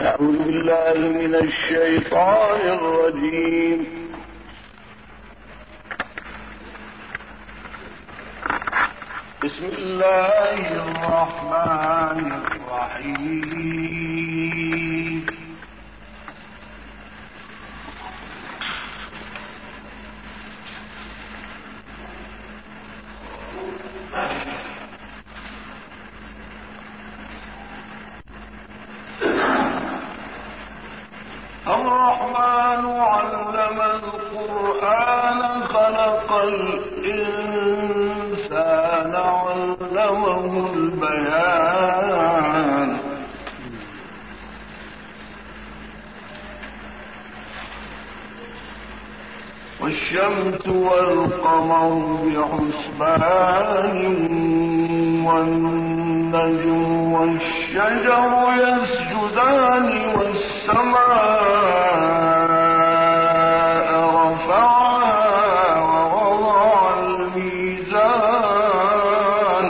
أعوذ بالله من الشيطان الرجيم. بسم الله الرحمن الرحيم. الرحمن علم القرآن خلق الإنسان علمه البيان والشمس والقمر بحسبان والنجم والشجر يسجدان والسماء رفعها ووضع الميزان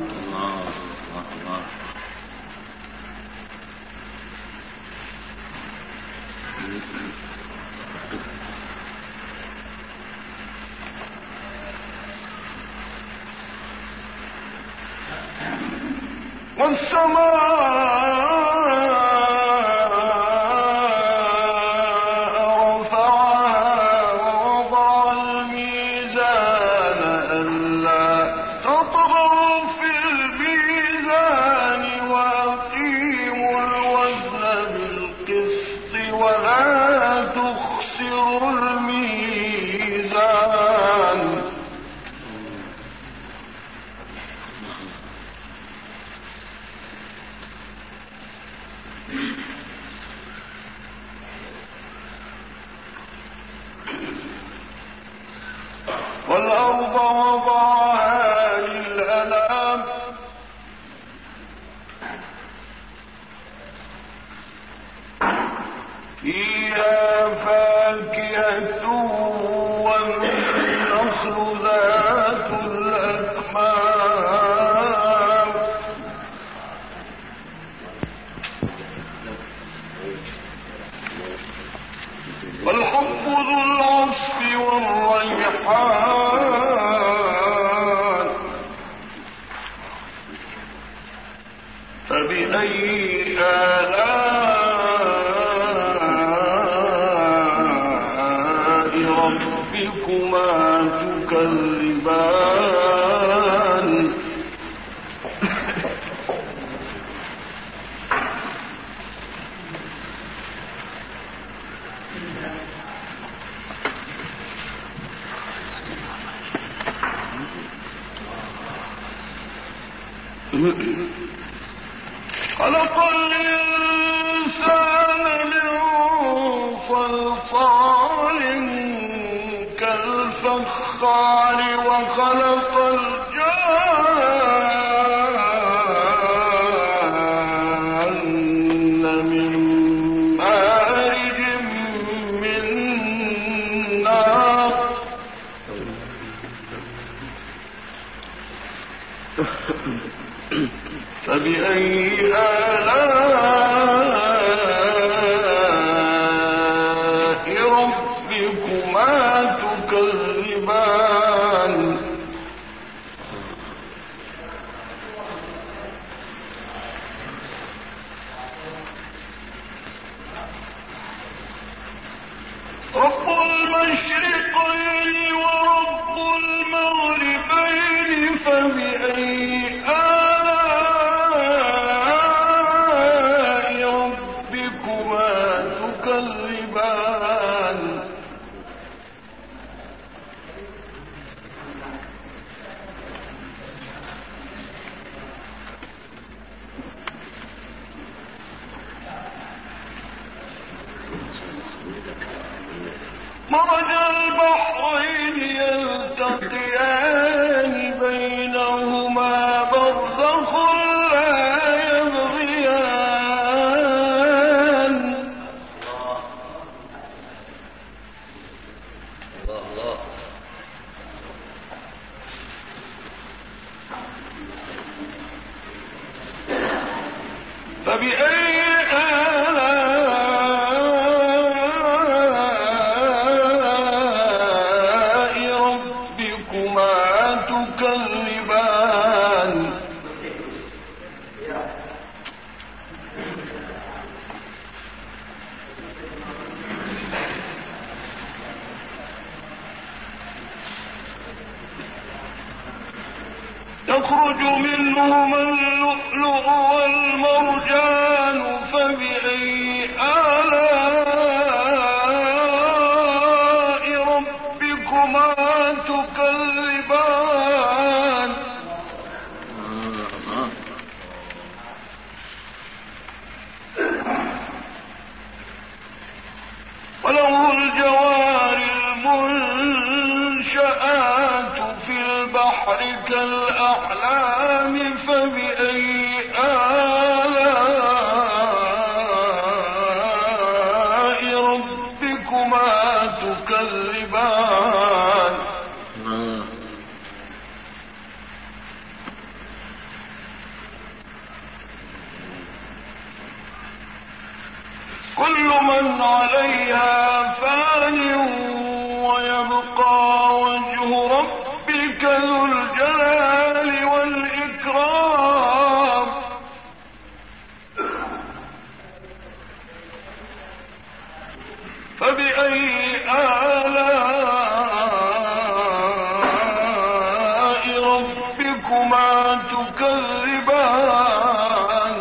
والأرض وضعها للأنام فيها فاكهة والنخل ذات الأكمام والحب ذو العصف والريحان فبأي آلاء ربكما تكذبان خلق الإنسان من صلصال كالفخار وخلق الجان من مارج من نار فبأي آلاء ربكما تكذبان رب المشرقين ورب المغربين فبأي مرج البحرين يلتقيان بينهما برزخ لا يبغيان الله فبأي آلاء يخرج منهما اللؤلؤ والمرجان فبأي آلاء ربكما تكذبان وله الجوار المنشآت في البحر كالأعلام فبأي آلاء ربكما تكذبان كل من عليها فان ويبقى وجه ربك ذو الجلال والإكرام فبأي آلاء ربكما تكذبان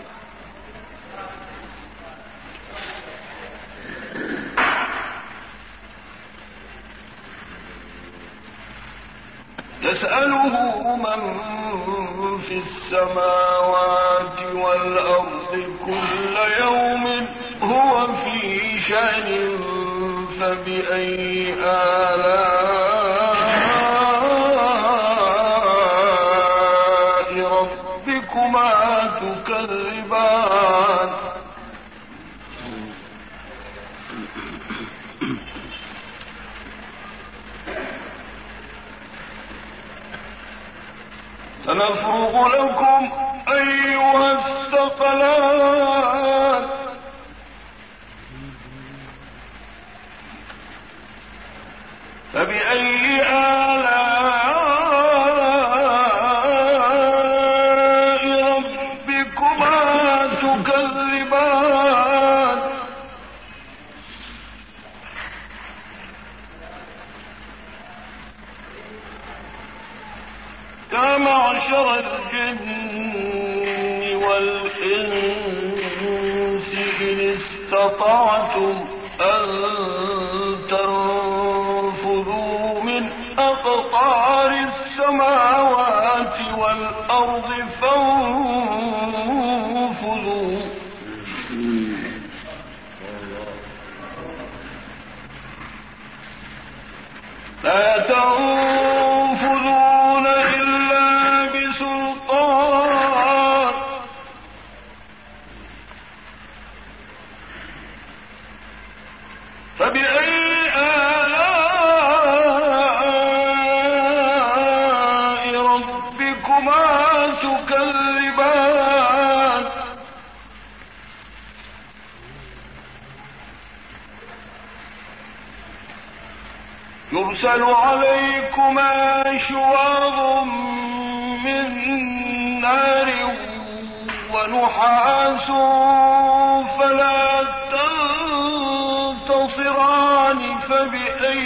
يسأله من في السماوات والأرض كل يوم هو في شأن فبأي آلاء ربكما تكذبان سنفرغ لكم أيها الثقلان فبأي آلاء ربكما تكذبان يا معشر الجن والإنس إن استطعتم أن تنفذوا من أقطار السماوات والأرض فانفذوا لا تنفذون إلا بسلطان فبأي آلاء ربكما تكذبان يرسل عليكما شواظ من نار ونحاس فلا تنتصران فبأي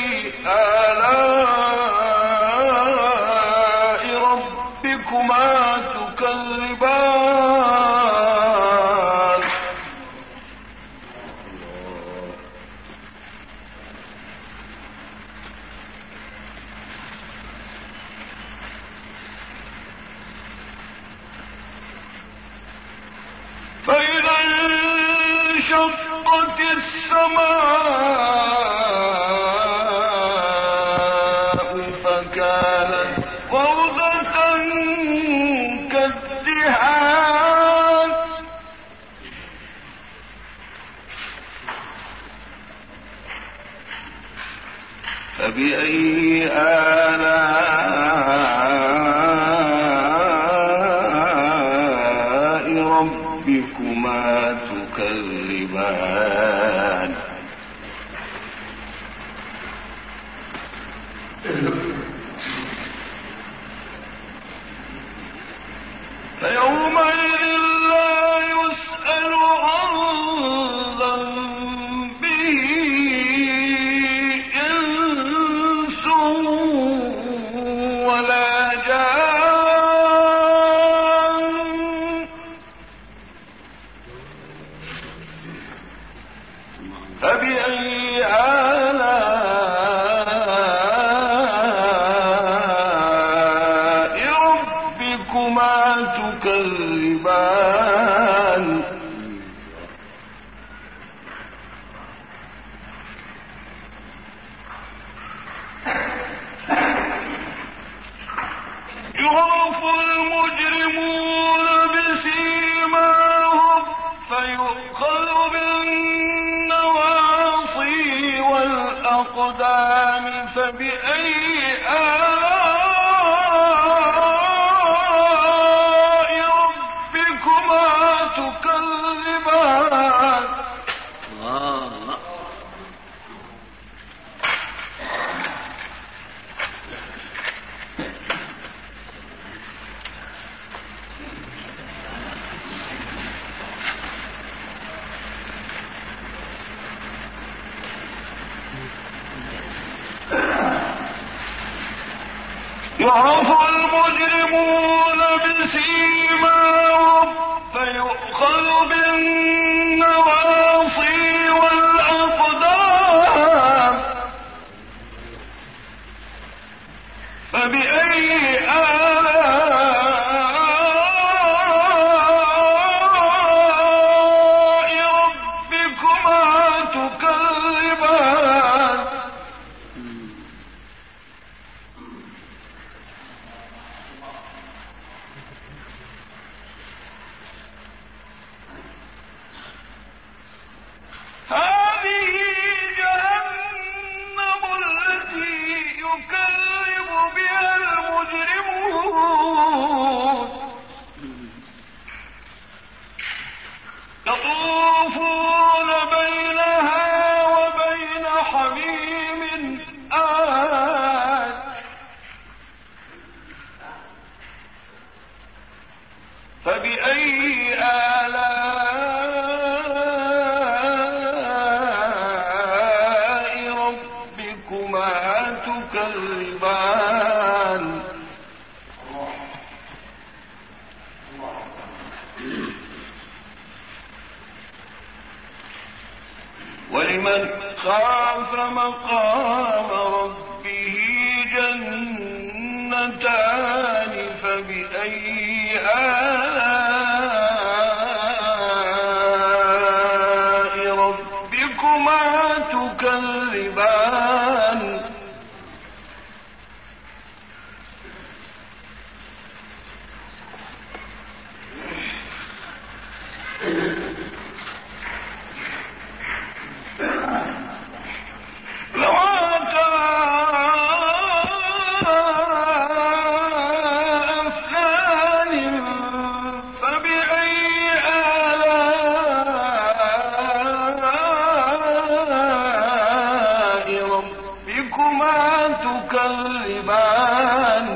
آلاء ربكما تكذبان فإذا انشقت السماء فكانت وردة كالدهان فبأي آلاء ربكما تكذبان فيومئذ لا يسأل عن ذنبه إنس ولا جان تكذبان يعرف المجرمون بسيماهم فيؤخذ بالنواصي والأقدام فبأي آلاء ربكما تكذبان يعرف المجرمون بسيماهم فيؤخذ بالنواصي والأقدام فبأي آلاء ربكما تكذبان هذه جهنم التي يكذب بها المجرمون يطوفون بينها وبين حميم آن فبأي آلاء ربكما تكذبان ولمن خاف مقام ربه جنتان فبأي آلاء ربكما تكذبان ذواتا أفنان فبأي آلاء ربكما تكذبان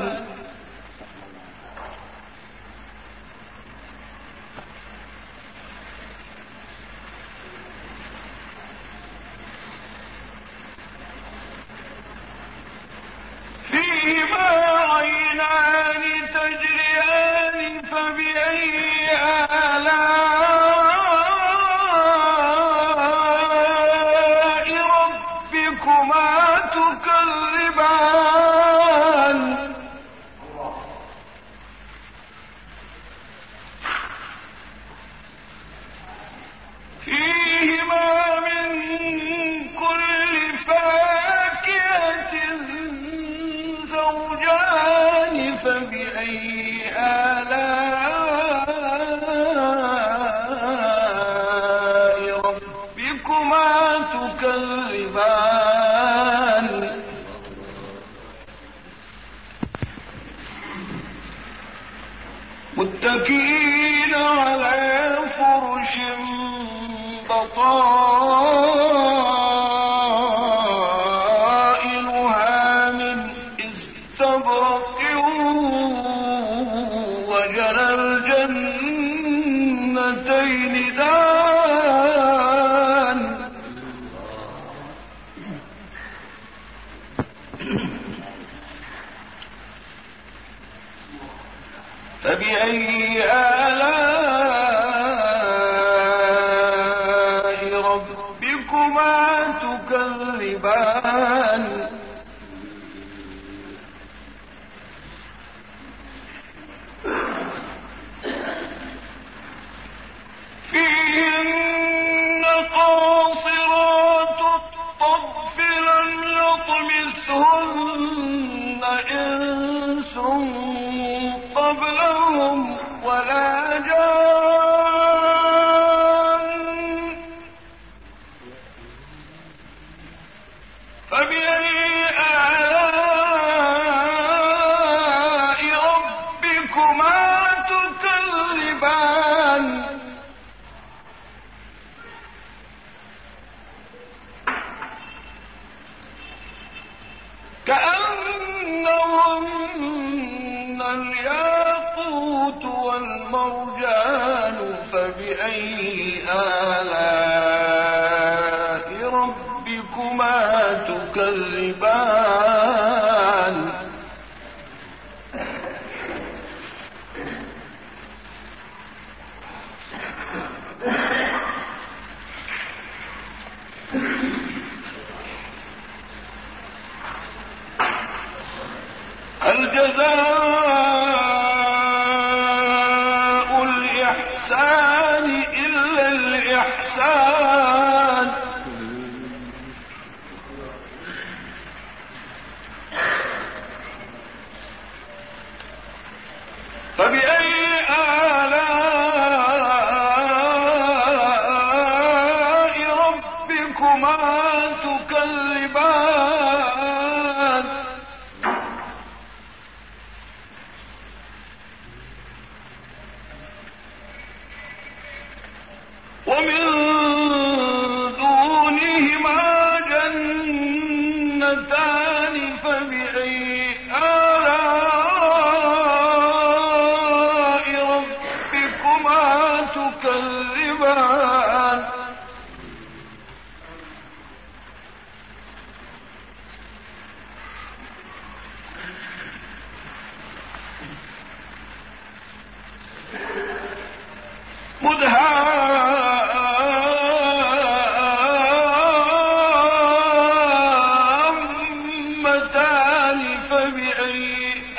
فيهما عينان تجريان فبأي آلاء ربكما تكذبان فيهما من كل فاكهة زوجان فبأي آلاء ربكما تكذبان متكئين على فرش بطائنها من استبرق وجنى الجنتين دان فبأي آلاء ربكما تكذبان كأنهن الياقوت والمرجان فبأي آلاء ربكما تكذبان هل جزاء الإحسان إلا الإحسان فبأي آلاء ربكما تكذبان ومن دونهما جنتان فبأي آلاء ربكما تكذبان مدهامتان فبأي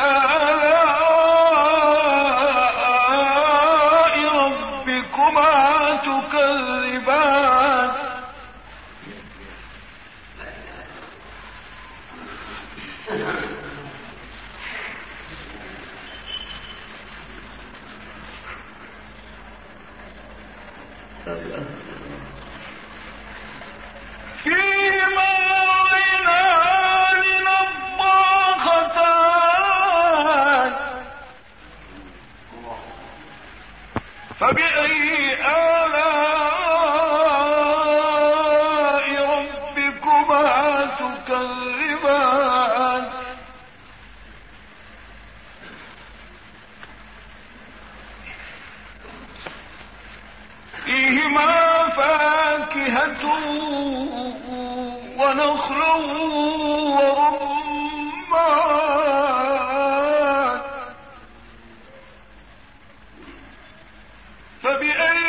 آلاء ربكما تكذبان فيهما عينان نضاختان فبأي آلاء ربكما تكذبان فيهما فاكهة ونخل ورمان فبأي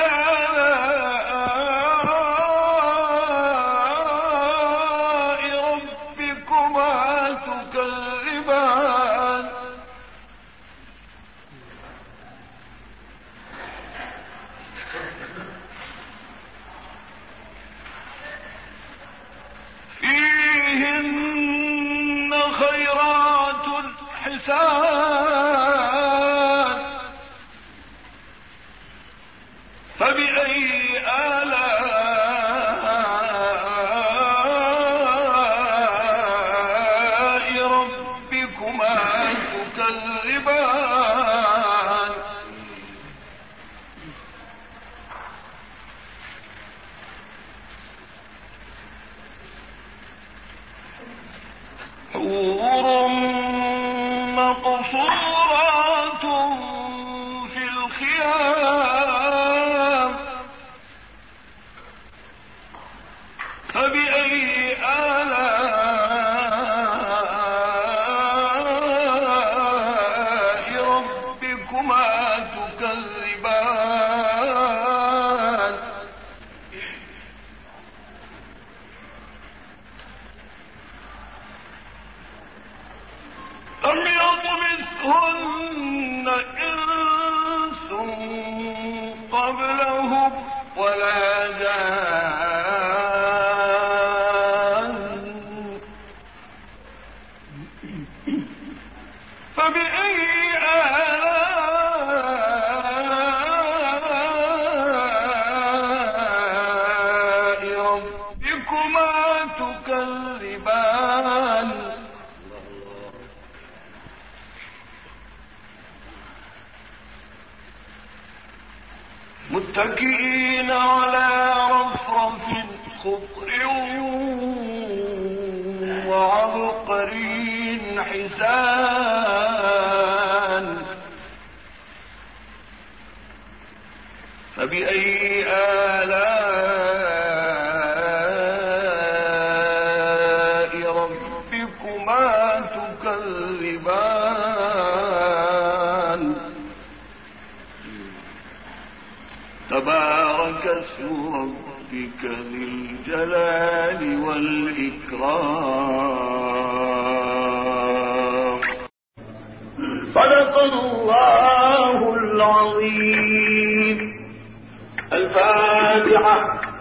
آلاء ربكما تكذبان فيهن خيرات حسان فبأي آلاء ربكما تكذبان حور مقصورات في الخيام فبأي آلاء ربكما تكذبان لم يطمثهن إنس قبلهم ولا جان فبأي آلاء متكئين على رفرف خضر وعبقري حسان فبأي آلاء ربكما تكذبان تبارك اسم ربك ذي الجلال والإكرام. صدق الله العظيم. الفاتحة.